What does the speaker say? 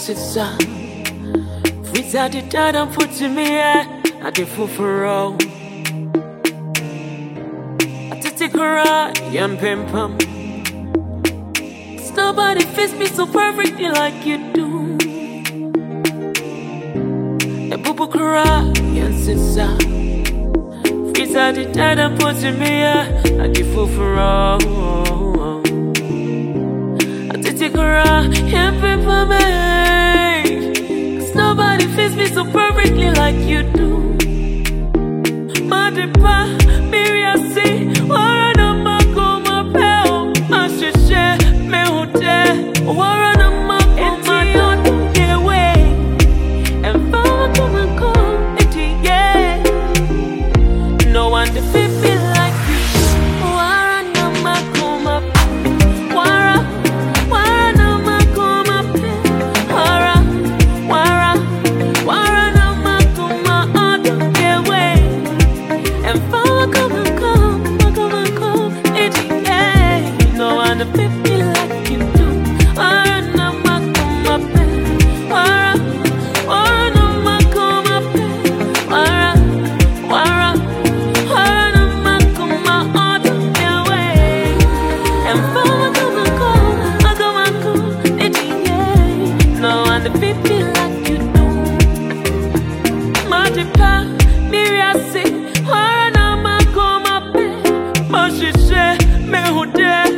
sister. Visa the dad and put to me at the fufuro. Atikura, young pimpum. Nobody fits me so perfectly like you do. A boo cry, young sister. Visa the dad and put to me at the fufuro. Atikura, young pimpum. Nobody fits me so perfectly like you do. Madipa, Miriasi, Warana Mako, my pal, Ashishe, Mehute, Warana Mako, my don't get away. And Fama come and come, yeah. No one to fit me like you. Warana Mako, my Warana Mako, my Wara. To fit me like you do. Warana Mako, my pen. Warana Mako, my pen. Warana Mako, my order, yeah, way. And Mako, no one to fit me like you do. Madipa, Miriasi, Warana Mako, my pen. Moshishe, Mehude.